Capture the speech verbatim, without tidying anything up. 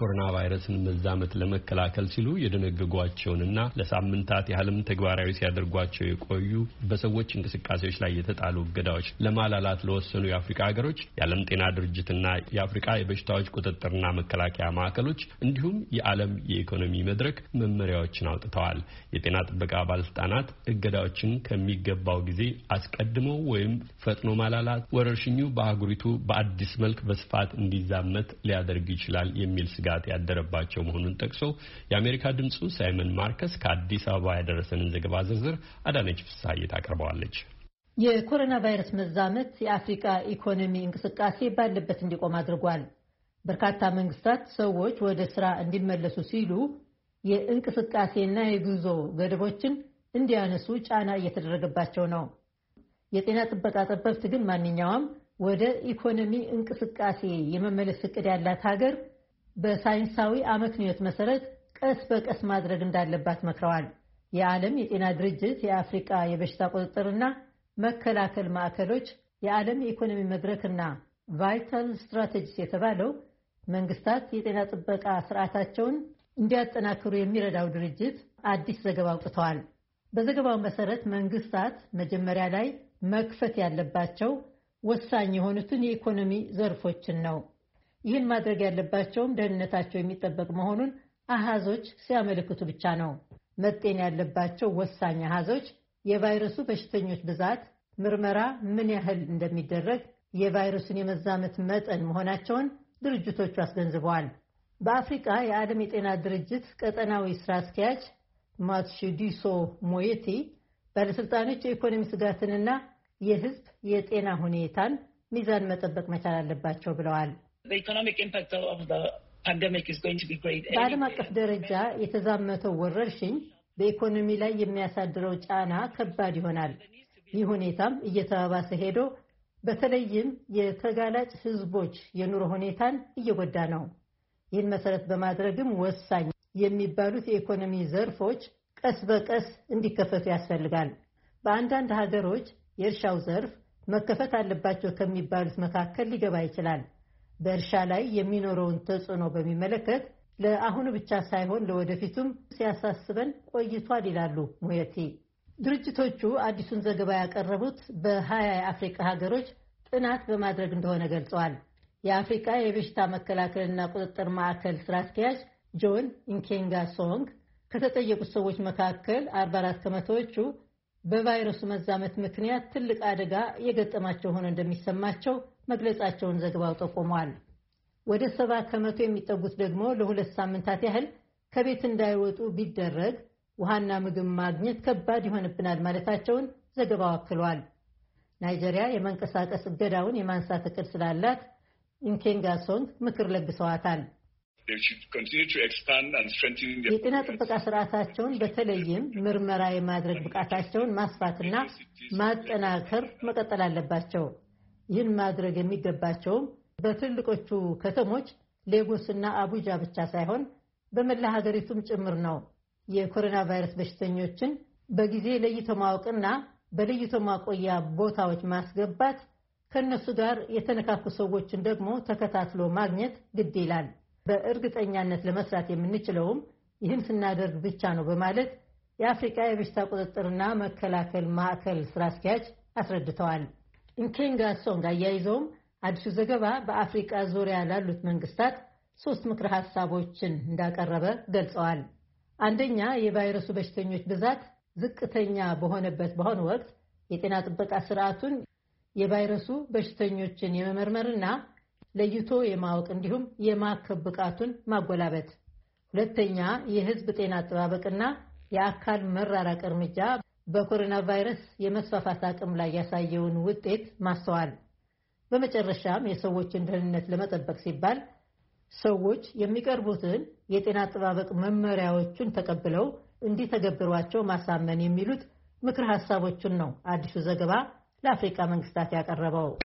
የኮሮና ቫይረስን መዛመት ለመከላከል ሲሉ የደነገጓቸውንና ለሳምንታት ያህልም ተግባራዊ ሲያደርጓቸው የቆዩ በሰዎች እንቅስቃሴዎች ላይ የተጣሉ እገዳዎች ለማላላት ለወሰኑ የአፍሪካ ሀገሮች የዓለም ጤና ድርጅትና የአፍሪካ የበሽታዎች ቁጥጥርና መከላከያ ማዕከሎች እንዲሁም የዓለም የኢኮኖሚ መድረክ መመሪያዎችን አውጥተዋል። የጤና ጥበቃ ባለስልጣናት እገዳዎችን ከሚገባው ጊዜ አስቀድሞ ወይም ፈጥኖ ማላላት ወረርሽኙ በአህጉሪቱ በአዲስ መልክ በስፋት እንዲዛመት ሊያደርግ ይችላል የሚል ስጋት ያደረባቸው መሆኑን ጠቅሶ የአሜሪካ ድምጹ ሳይመን ማርከስ ከአዲስ አበባ ያደረሰንን ዘገባ ዝርዝር አዳነች ፍስሐዬ ታቀርበዋለች። የኮሮና ቫይረስ መዛመት የአፍሪካ ኢኮኖሚ እንቅስቃሴ ባለበት እንዲቆም አድርጓል። በርካታ መንግስታት ሰዎች ወደ ስራ እንዲመለሱ ሲሉ የእንቅስቃሴና የጉዞ ገደቦችን እንዲያነሱ ጫና እየተደረገባቸው ነው። የጤና ጥበቃ ጠበብት ግን ማንኛውም ወደ ኢኮኖሚ እንቅስቃሴ የመመለስ እቅድ ያላት ሀገር በሳይንሳዊ አመክንዮት መሰረት ቀስ በቀስ ማድረግ እንዳለባት መክረዋል። የዓለም የጤና ድርጅት፣ የአፍሪካ የበሽታ ቁጥጥርና መከላከል ማዕከሎች፣ የዓለም የኢኮኖሚ መድረክና ቫይታል ስትራቴጂስ የተባለው መንግስታት የጤና ጥበቃ ስርዓታቸውን እንዲያጠናክሩ የሚረዳው ድርጅት አዲስ ዘገባ አውጥተዋል። በዘገባው መሰረት መንግስታት መጀመሪያ ላይ መክፈት ያለባቸው ወሳኝ የሆኑትን የኢኮኖሚ ዘርፎችን ነው። ይህን ማድረግ ያለባቸውም ደህንነታቸው የሚጠበቅ መሆኑን አሃዞች ሲያመለክቱ ብቻ ነው። መጤን ያለባቸው ወሳኝ አሃዞች የቫይረሱ በሽተኞች ብዛት፣ ምርመራ ምን ያህል እንደሚደረግ፣ የቫይረሱን የመዛመት መጠን መሆናቸውን ድርጅቶቹ አስገንዝበዋል። በአፍሪካ የዓለም የጤና ድርጅት ቀጠናዊ ስራ አስኪያጅ ማትሺዲሶ ሞየቲ ባለስልጣኖች የኢኮኖሚ ስጋትንና የህዝብ የጤና ሁኔታን ሚዛን መጠበቅ መቻል አለባቸው ብለዋል። በዓለም አቀፍ ደረጃ የተዛመተው ወረርሽኝ በኢኮኖሚ ላይ የሚያሳድረው ጫና ከባድ ይሆናል። ይህ ሁኔታም እየተባባሰ ሄዶ በተለይም የተጋላጭ ህዝቦች የኑሮ ሁኔታን እየጎዳ ነው። ይህን መሰረት በማድረግም ወሳኝ የሚባሉት የኢኮኖሚ ዘርፎች ቀስ በቀስ እንዲከፈቱ ያስፈልጋል። በአንዳንድ ሀገሮች የእርሻው ዘርፍ መከፈት አለባቸው ከሚባሉት መካከል ሊገባ ይችላል። በእርሻ ላይ የሚኖረውን ተጽዕኖ በሚመለከት ለአሁኑ ብቻ ሳይሆን ለወደፊቱም ሲያሳስበን ቆይቷል ይላሉ ሙየቲ። ድርጅቶቹ አዲሱን ዘገባ ያቀረቡት በሀያ የአፍሪካ ሀገሮች ጥናት በማድረግ እንደሆነ ገልጸዋል። የአፍሪካ የበሽታ መከላከልና ቁጥጥር ማዕከል ስራ አስኪያጅ ጆን ኢንኬንጋ ሶንግ ከተጠየቁት ሰዎች መካከል አርባ አራት ከመቶዎቹ በቫይረሱ መዛመት ምክንያት ትልቅ አደጋ የገጠማቸው ሆኖ እንደሚሰማቸው መግለጻቸውን ዘገባው ጠቁሟል። ወደ ሰባ ከመቶ የሚጠጉት ደግሞ ለሁለት ሳምንታት ያህል ከቤት እንዳይወጡ ቢደረግ ውሃና ምግብ ማግኘት ከባድ ይሆንብናል ማለታቸውን ዘገባው አክሏል። ናይጄሪያ የመንቀሳቀስ እገዳውን የማንሳት እቅድ ስላላት ኢንኬንጋሶንግ ምክር ለግሰዋታል። የጤና ጥበቃ ስርዓታቸውን በተለይም ምርመራ የማድረግ ብቃታቸውን ማስፋትና ማጠናከር መቀጠል አለባቸው። ይህን ማድረግ የሚገባቸውም በትልቆቹ ከተሞች ሌጎስ እና አቡጃ ብቻ ሳይሆን በመላ ሀገሪቱም ጭምር ነው። የኮሮና ቫይረስ በሽተኞችን በጊዜ ለይቶ ማወቅና በለይቶ ማቆያ ቦታዎች ማስገባት፣ ከነሱ ጋር የተነካኩ ሰዎችን ደግሞ ተከታትሎ ማግኘት ግድ ይላል። በእርግጠኛነት ለመስራት የምንችለውም ይህን ስናደርግ ብቻ ነው በማለት የአፍሪካ የበሽታ ቁጥጥርና መከላከል ማዕከል ስራ አስኪያጅ አስረድተዋል። ኢንኬንጋሶንግ አያይዘውም አዲሱ ዘገባ በአፍሪካ ዙሪያ ላሉት መንግስታት ሶስት ምክረ ሀሳቦችን እንዳቀረበ ገልጸዋል። አንደኛ፣ የቫይረሱ በሽተኞች ብዛት ዝቅተኛ በሆነበት በአሁኑ ወቅት የጤና ጥበቃ ስርዓቱን የቫይረሱ በሽተኞችን የመመርመርና ለይቶ የማወቅ እንዲሁም የማከም ብቃቱን ማጎላበት። ሁለተኛ፣ የህዝብ ጤና አጠባበቅና የአካል መራራቅ እርምጃ በኮሮና ቫይረስ የመስፋፋት አቅም ላይ ያሳየውን ውጤት ማስተዋል። በመጨረሻም የሰዎችን ደህንነት ለመጠበቅ ሲባል ሰዎች የሚቀርቡትን የጤና አጠባበቅ መመሪያዎችን ተቀብለው እንዲተገብሯቸው ማሳመን የሚሉት ምክር ሀሳቦችን ነው አዲሱ ዘገባ ለአፍሪካ መንግስታት ያቀረበው።